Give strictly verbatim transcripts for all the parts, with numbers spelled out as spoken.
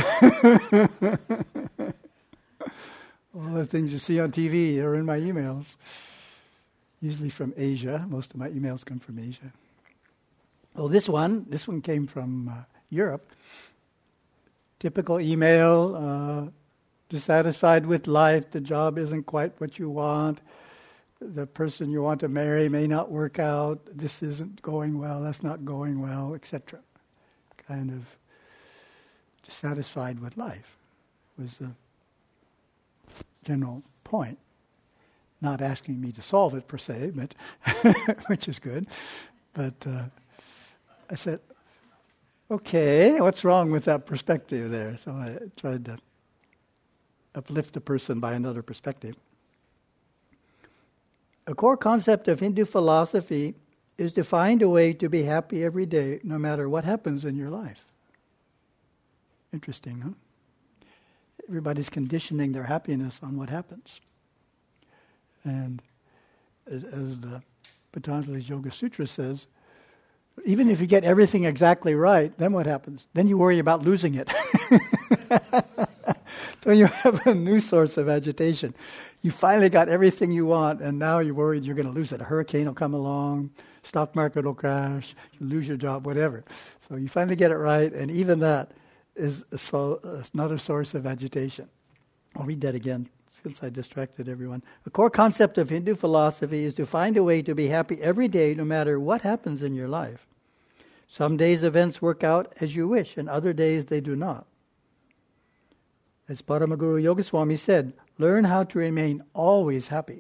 All the things you see on T V are in my emails, usually from Asia. Most of my emails come from Asia. Well, this one, this one came from uh, Europe. Typical email, uh, dissatisfied with life, the job isn't quite what you want, the person you want to marry may not work out, this isn't going well, that's not going well, et cetera. Kind of dissatisfied with life was the general point. Not asking me to solve it per se, but which is good. But uh, I said, okay, what's wrong with that perspective there? So I tried to uplift a person by another perspective. A core concept of Hindu philosophy is to find a way to be happy every day, no matter what happens in your life. Interesting, huh? Everybody's conditioning their happiness on what happens. And as, as the Patanjali's Yoga Sutra says, even if you get everything exactly right, then what happens? Then you worry about losing it. So you have a new source of agitation. You finally got everything you want, and now you're worried you're going to lose it. A hurricane will come along, stock market will crash, you lose your job, whatever. So you finally get it right, and even that is a so, uh, another source of agitation. I'll read that again, since I distracted everyone. A core concept of Hindu philosophy is to find a way to be happy every day, no matter what happens in your life. Some days events work out as you wish, and other days they do not. As Paramaguru Yogaswami said, learn how to remain always happy.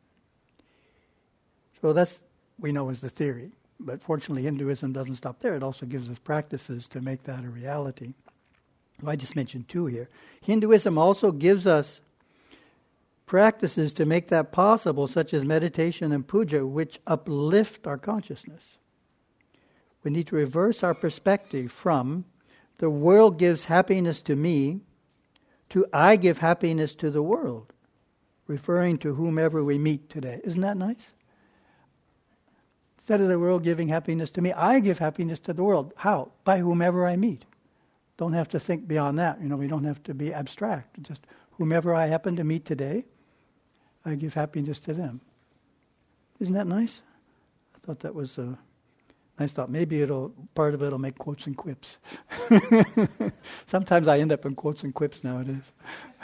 So that's, we know, is the theory. But fortunately, Hinduism doesn't stop there. It also gives us practices to make that a reality. Well, I just mentioned two here. Hinduism also gives us practices to make that possible, such as meditation and puja, which uplift our consciousness. We need to reverse our perspective from the world gives happiness to me to I give happiness to the world, referring to whomever we meet today. Isn't that nice? Instead of the world giving happiness to me, I give happiness to the world. How? By whomever I meet. Don't have to think beyond that. You know, we don't have to be abstract. Just whomever I happen to meet today, I give happiness to them. Isn't that nice? I thought that was a nice thought. Maybe it'll part of it will make quotes and quips. Sometimes I end up in quotes and quips nowadays.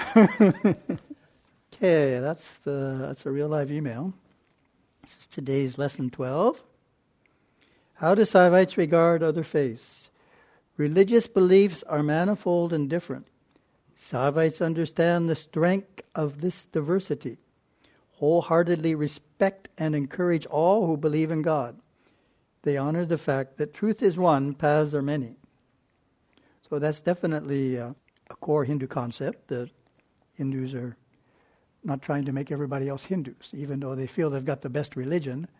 Okay, that's the that's a real live email. This is today's lesson twelve. How do Saivites regard other faiths? Religious beliefs are manifold and different. Saivites understand the strength of this diversity, wholeheartedly respect and encourage all who believe in God. They honor the fact that truth is one, paths are many. So that's definitely uh, a core Hindu concept, that Hindus are not trying to make everybody else Hindus, even though they feel they've got the best religion.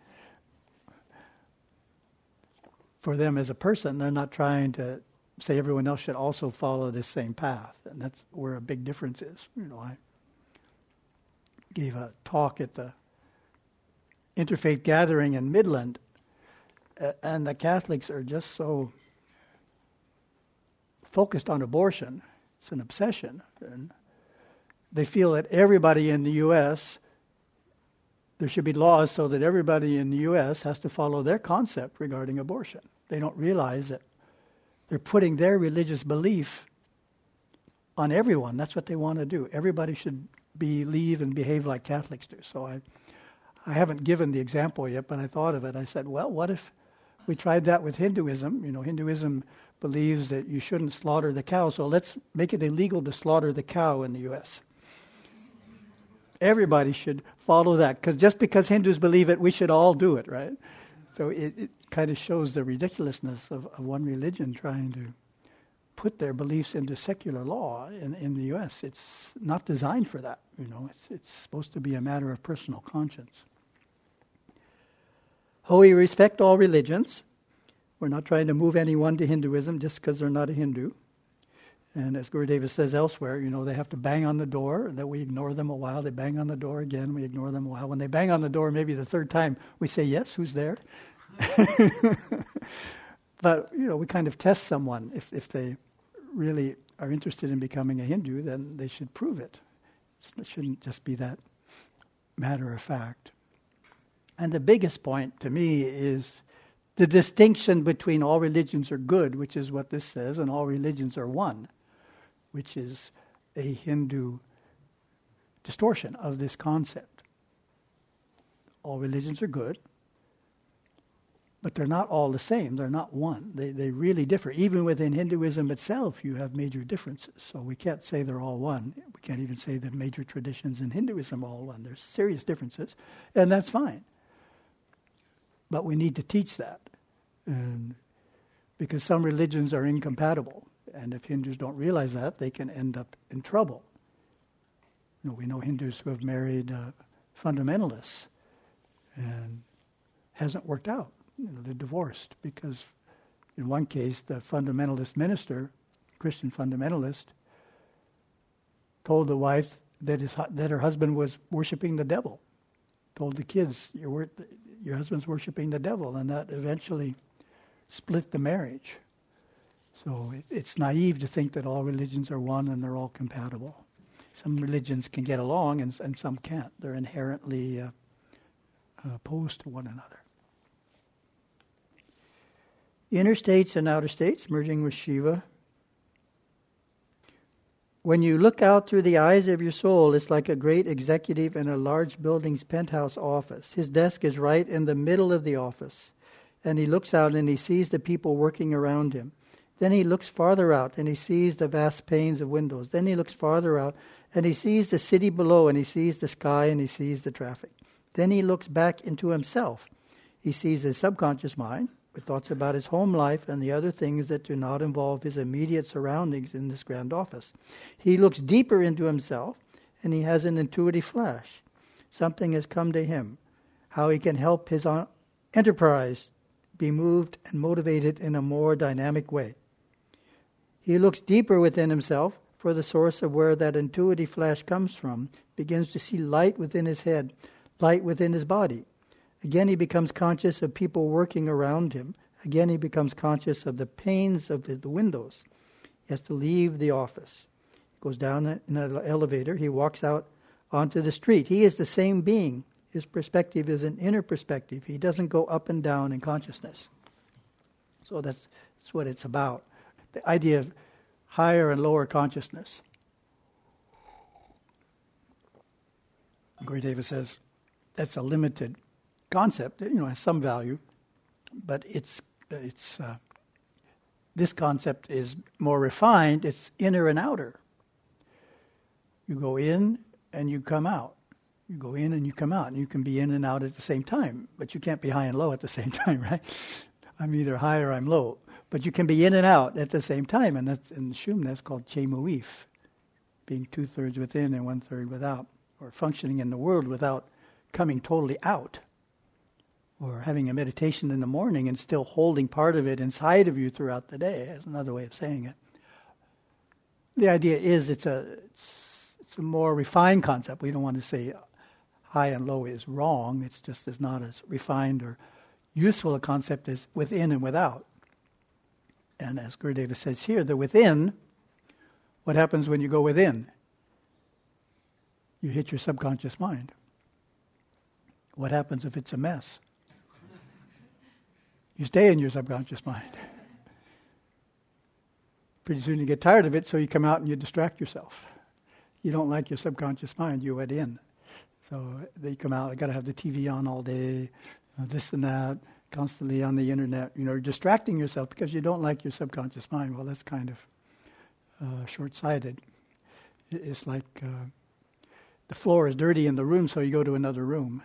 For them as a person, they're not trying to say everyone else should also follow this same path. And that's where a big difference is. You know, I gave a talk at the Interfaith Gathering in Midland, uh, and the Catholics are just so focused on abortion. It's an obsession. And they feel that everybody in the U S, there should be laws so that everybody in the U S has to follow their concept regarding abortion. They don't realize that they're putting their religious belief on everyone. That's what they want to do. Everybody should believe and behave like Catholics do. So I, I haven't given the example yet, but I thought of it. I said, well, what if we tried that with Hinduism? You know, Hinduism believes that you shouldn't slaughter the cow, so let's make it illegal to slaughter the cow in the U S Everybody should follow that, because just because Hindus believe it, we should all do it, right? So it, it kind of shows the ridiculousness of, of one religion trying to put their beliefs into secular law in, in the U S It's not designed for that, you know. It's, it's supposed to be a matter of personal conscience. Oh, we respect all religions. We're not trying to move anyone to Hinduism just because they're not a Hindu. And as Gurudeva says elsewhere, you know, they have to bang on the door, that we ignore them a while. They bang on the door again, we ignore them a while. When they bang on the door, maybe the third time, we say, yes, who's there? But, you know, we kind of test someone if, if they really are interested in becoming a Hindu, then they should prove it. It shouldn't just be that matter of fact. And the biggest point to me is the distinction between all religions are good, which is what this says, and all religions are one, which is a Hindu distortion of this concept. All religions are good, but they're not all the same. They're not one. They they really differ. Even within Hinduism itself, you have major differences. So we can't say they're all one. We can't even say the major traditions in Hinduism are all one. There's serious differences, and that's fine. But we need to teach that, and because some religions are incompatible, and if Hindus don't realize that, they can end up in trouble. You know, we know Hindus who have married uh, fundamentalists, and hasn't worked out. You know, they're divorced because, in one case, the fundamentalist minister, Christian fundamentalist, told the wife that his that her husband was worshiping the devil. Told the kids, "Your your husband's worshiping the devil," and that eventually split the marriage. So it, it's naive to think that all religions are one and they're all compatible. Some religions can get along, and, and some can't. They're inherently uh, opposed to one another. Inner states and outer states, merging with Shiva. When you look out through the eyes of your soul, it's like a great executive in a large building's penthouse office. His desk is right in the middle of the office, and he looks out and he sees the people working around him. Then he looks farther out and he sees the vast panes of windows. Then he looks farther out and he sees the city below, and he sees the sky and he sees the traffic. Then he looks back into himself. He sees his subconscious mind, with thoughts about his home life and the other things that do not involve his immediate surroundings in this grand office. He looks deeper into himself, and he has an intuitive flash. Something has come to him, how he can help his enterprise be moved and motivated in a more dynamic way. He looks deeper within himself for the source of where that intuitive flash comes from, begins to see light within his head, light within his body. Again, he becomes conscious of people working around him. Again, he becomes conscious of the panes of the windows. He has to leave the office. He goes down in an elevator. He walks out onto the street. He is the same being. His perspective is an inner perspective. He doesn't go up and down in consciousness. So that's, that's what it's about. The idea of higher and lower consciousness. Gurudeva says that's a limited concept. You know, has some value, but it's it's uh, this concept is more refined. It's inner and outer. You go in and you come out. You go in and you come out, and you can be in and out at the same time, but you can't be high and low at the same time, right? I'm either high or I'm low, but you can be in and out at the same time, and that's in Shum, that's called Chemuif, being two thirds within and one third without, or functioning in the world without coming totally out. Or having a meditation in the morning and still holding part of it inside of you throughout the day. That's another way of saying it. The idea is it's a it's, it's a more refined concept. We don't want to say high and low is wrong. It's just it's not as refined or useful a concept as within and without. And as Gurudeva says here, the within, what happens when you go within? You hit your subconscious mind. What happens if it's a mess? You stay in your subconscious mind. Pretty soon you get tired of it, so you come out and you distract yourself. You don't like your subconscious mind, you went in. So they come out, I got to have the T V on all day, you know, this and that, constantly on the internet. You know, you're distracting yourself because you don't like your subconscious mind. Well, that's kind of uh, short-sighted. It's like uh, the floor is dirty in the room, so you go to another room.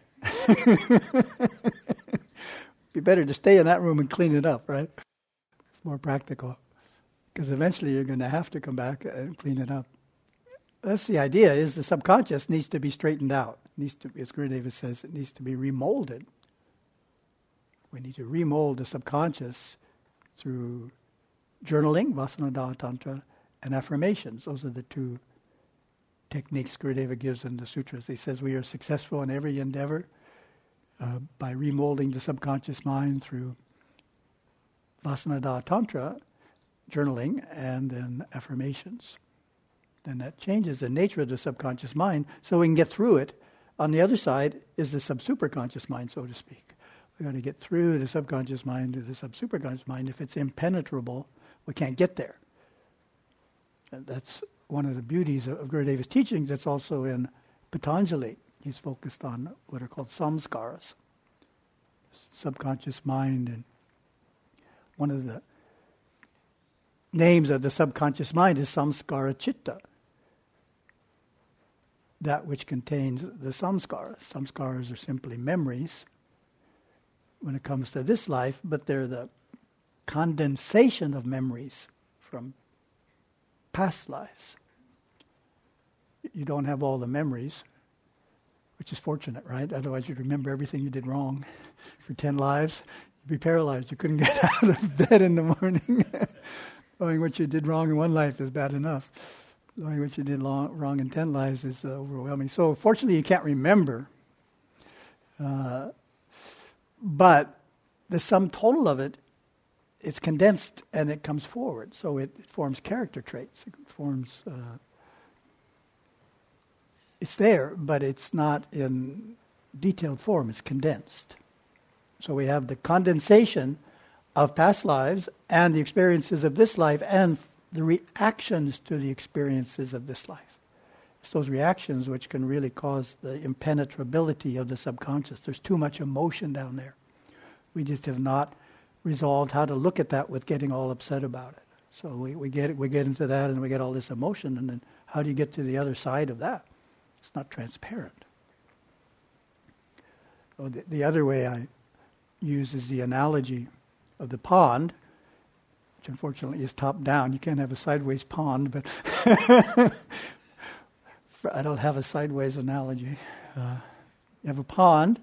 Be better to stay in that room and clean it up, right? It's more practical. Because eventually you're going to have to come back and clean it up. That's the idea, is the subconscious needs to be straightened out. It needs to, as Gurudeva says, it needs to be remolded. We need to remold the subconscious through journaling, Vasanadaha Tantra, and affirmations. Those are the two techniques Gurudeva gives in the sutras. He says we are successful in every endeavor uh, by remolding the subconscious mind through Vasanadaha Tantra. journaling, and then affirmations. Then that changes the nature of the subconscious mind so we can get through it. On the other side is the sub-superconscious mind, so to speak. We've got to get through the subconscious mind to the sub-superconscious mind. If it's impenetrable, we can't get there. And that's one of the beauties of Gurudeva's teachings. That's also in Patanjali. He's focused on what are called samskaras, subconscious mind. And one of the names of the subconscious mind is samskara chitta, that which contains the samskaras. Samskaras are simply memories when it comes to this life, but they're the condensation of memories from past lives. You don't have all the memories, which is fortunate, right? Otherwise you'd remember everything you did wrong for ten lives. You'd be paralyzed. You couldn't get out of bed in the morning. Knowing what you did wrong in one life is bad enough. Knowing what you did long, wrong in ten lives is uh, overwhelming. So fortunately you can't remember. Uh, but the sum total of it, it's condensed and it comes forward. So it, it forms character traits. It forms... Uh, It's there, but it's not in detailed form. It's condensed. So we have the condensation of past lives and the experiences of this life and the reactions to the experiences of this life. It's those reactions which can really cause the impenetrability of the subconscious. There's too much emotion down there. We just have not resolved how to look at that with getting all upset about it. So we, we get we get into that and we get all this emotion, and then how do you get to the other side of that? It's not transparent. So the, the other way I use is the analogy of the pond, which unfortunately is top down. You can't have a sideways pond, but I don't have a sideways analogy. Uh, you have a pond,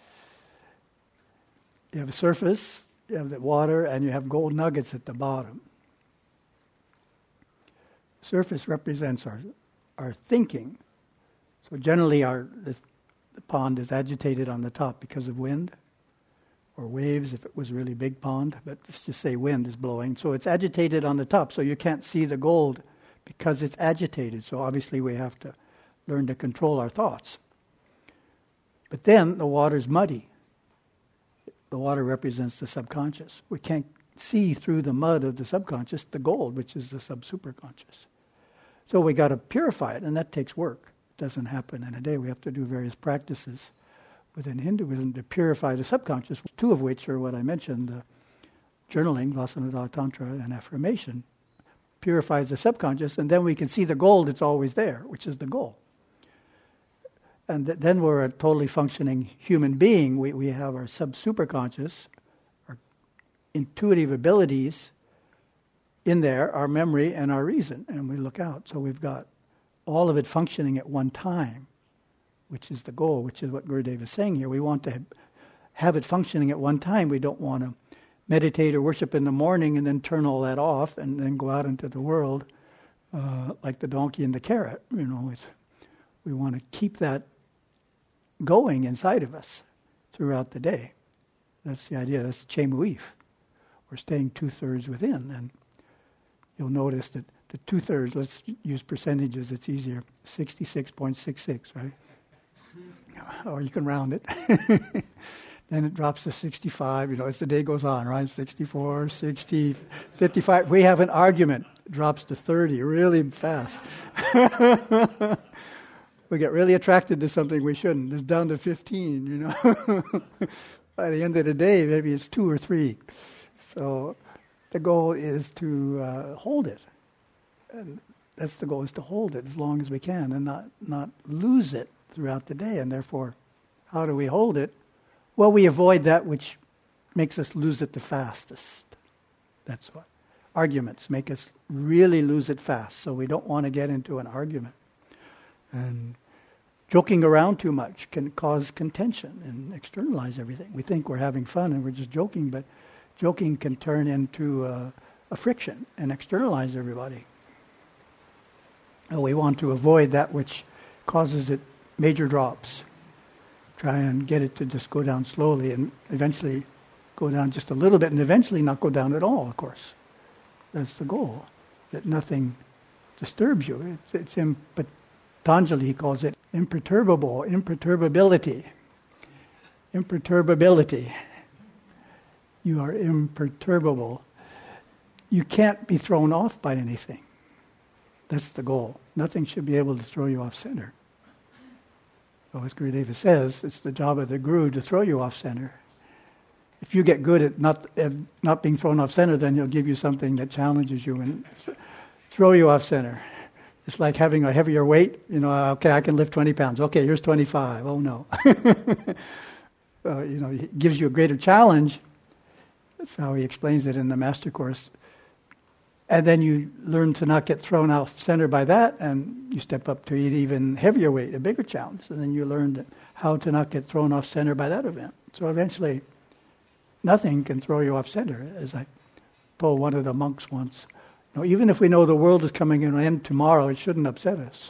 you have a surface, you have the water, and you have gold nuggets at the bottom. Surface represents our our thinking. So generally our the, the pond is agitated on the top because of wind or waves if it was a really big pond, but let's just say wind is blowing. So it's agitated on the top, so you can't see the gold because it's agitated. So obviously we have to learn to control our thoughts. But then the water's muddy. The water represents the subconscious. We can't see through the mud of the subconscious the gold, which is the sub-superconscious. So we got to purify it, and that takes work. It doesn't happen in a day. We have to do various practices within Hinduism to purify the subconscious, two of which are what I mentioned, uh, journaling, Vasanada Tantra, and affirmation, purifies the subconscious, and then we can see the gold that's always there, which is the goal. And th- then we're a totally functioning human being. We, we have our sub-superconscious, our intuitive abilities in there, our memory and our reason, and we look out. So we've got all of it functioning at one time, which is the goal, which is what Gurudev is saying here. We want to have it functioning at one time. We don't want to meditate or worship in the morning and then turn all that off and then go out into the world uh, like the donkey and the carrot. You know, it's, we want to keep that going inside of us throughout the day. That's the idea. That's Chemuif. We're staying two-thirds within, and you'll notice that the two-thirds, let's use percentages, it's easier, sixty-six point six six, right? Or you can round it. Then it drops to sixty-five, you know, as the day goes on, right? sixty-four, sixty, fifty-five. We have an argument. It drops to thirty really fast. We get really attracted to something we shouldn't. It's down to fifteen, you know. By the end of the day, maybe it's two or three. So the goal is to uh, hold it. And that's the goal, is to hold it as long as we can and not, not lose it throughout the day. And therefore, how do we hold it? Well, we avoid that which makes us lose it the fastest. That's what. Arguments make us really lose it fast. So we don't want to get into an argument. And joking around too much can cause contention and externalize everything. We think we're having fun and we're just joking, but joking can turn into a, a friction and externalize everybody. And we want to avoid that which causes it major drops. Try and get it to just go down slowly and eventually go down just a little bit and eventually not go down at all, of course. That's the goal, that nothing disturbs you. It's, it's in, but Patanjali calls it imperturbable, imperturbability. Imperturbability. You are imperturbable. You can't be thrown off by anything. That's the goal. Nothing should be able to throw you off center. So as Gurudeva says, it's the job of the Guru to throw you off center. If you get good at not at not being thrown off center, then he'll give you something that challenges you and throw you off center. It's like having a heavier weight. You know, okay, I can lift twenty pounds. Okay, here's twenty-five. Oh no. uh, you know, it gives you a greater challenge. That's how he explains it in the Master Course. And then you learn to not get thrown off center by that, and you step up to an even heavier weight, a bigger challenge. And then you learn how to not get thrown off center by that event. So eventually, nothing can throw you off center. As I told one of the monks once, you know, even if we know the world is coming to an end tomorrow, it shouldn't upset us.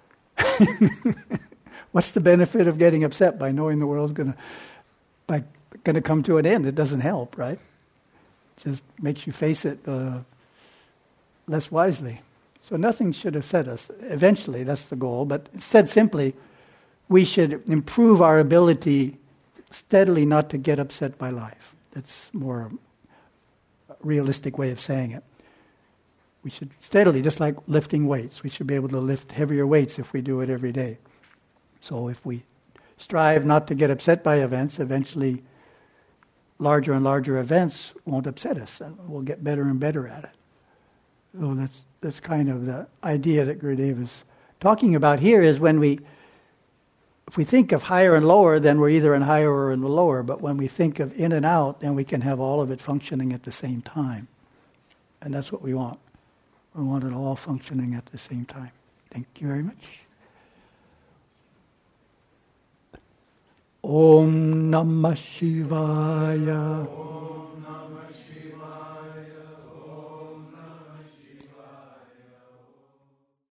What's the benefit of getting upset by knowing the world's going to by going to come to an end? It doesn't help, right? It just makes you face it uh, less wisely. So nothing should upset us. Eventually, that's the goal. But said simply, we should improve our ability steadily not to get upset by life. That's more a realistic way of saying it. We should steadily, just like lifting weights, we should be able to lift heavier weights if we do it every day. So if we strive not to get upset by events, eventually larger and larger events won't upset us, and we'll get better and better at it. So that's that's kind of the idea that Gurudev is talking about here, is when we, if we think of higher and lower, then we're either in higher or in the lower, but when we think of in and out, then we can have all of it functioning at the same time. And that's what we want. We want it all functioning at the same time. Thank you very much. Om Namah Shivaya.